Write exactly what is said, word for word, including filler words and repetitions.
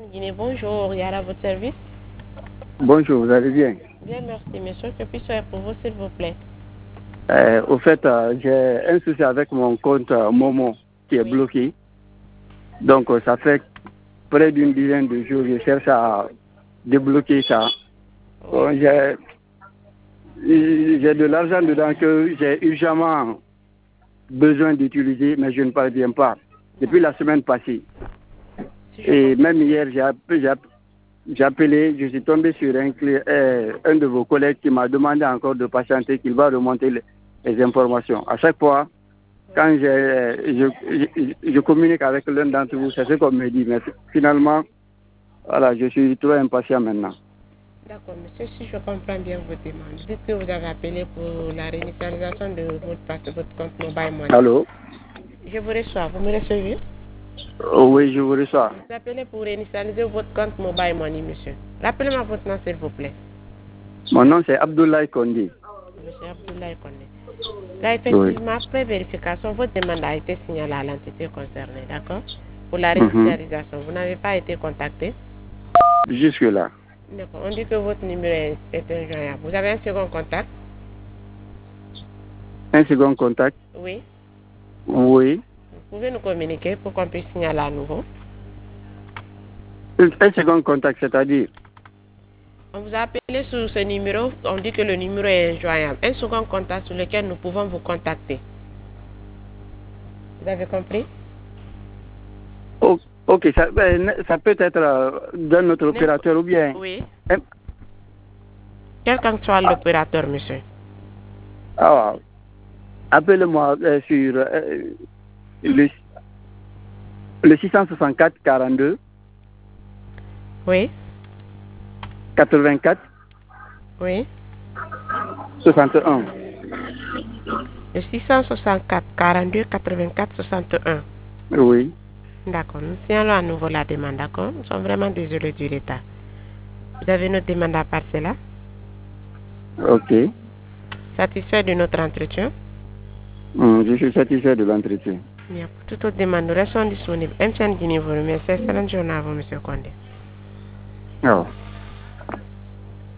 Guinée, bonjour, Yara à votre service. Bonjour, vous allez bien? Bien, merci, monsieur. Que puis-je faire pour vous, s'il vous plaît? Euh, au fait, euh, j'ai un souci avec mon compte euh, Momo qui est Oui. bloqué. Donc, euh, ça fait près d'une dizaine de jours que je cherche à débloquer ça. Oui. Bon, j'ai j'ai de l'argent dedans que j'ai urgemment besoin d'utiliser, mais je ne parviens pas depuis la semaine passée. Si je Et comprends. même hier, j'ai appelé, j'ai app- j'ai appelé, je suis tombé sur un, clé- euh, un de vos collègues qui m'a demandé encore de patienter, qu'il va remonter les, les informations. À chaque fois, quand je, je, je, je communique avec l'un d'entre vous, c'est ce qu'on me dit. Mais finalement, voilà, je suis trop impatient maintenant. D'accord, monsieur, si je comprends bien votre demande, dites que vous avez appelé pour la réinitialisation de votre passe de votre compte Mobile Money. Allô? Je vous reçois, vous me recevez? Oh, oui, je vous reçois. Vous appelez pour réinitialiser votre compte Mobile Money, monsieur. Rappelez-moi votre nom, s'il vous plaît. Mon nom, c'est Abdoulaye Kondi. Monsieur Abdoulaye Koné. Là, effectivement, oui. Après vérification, votre demande a été signalée à l'entité concernée, d'accord? Pour la réinitialisation, mm-hmm. Vous n'avez pas été contacté? Jusque-là. D'accord. On dit que votre numéro est, est injoignable. Vous avez un second contact? Un second contact? Oui. Oui. Vous pouvez nous communiquer pour qu'on puisse signaler à nouveau? Un second contact, c'est-à-dire? On vous a appelé sur ce numéro, on dit que le numéro est injoignable. Un second contact sur lequel nous pouvons vous contacter. Vous avez compris? Oh, ok, ça, ça peut être euh, d'un autre opérateur ou bien... Oui. Un... Quelqu'un que soit l'opérateur, monsieur. Ah, appelez-moi euh, sur euh, le, le six cent soixante-quatre quarante-deux. Oui. quatre-vingt-quatre. Oui. soixante et un. Le six cent soixante-quatre quarante-deux quatre-vingt-quatre soixante et un. Oui. D'accord. Nous signalons à nouveau la demande, d'accord? Nous sommes vraiment désolés du retard. Vous avez notre demande à part cela? Ok. Satisfait de notre entretien? Mmh, je suis satisfait de l'entretien. Bien, pour toute autre demande, nous restons disponibles. M T N Guinée vous remercie. Excellente journée à vous, monsieur Condé. Oh.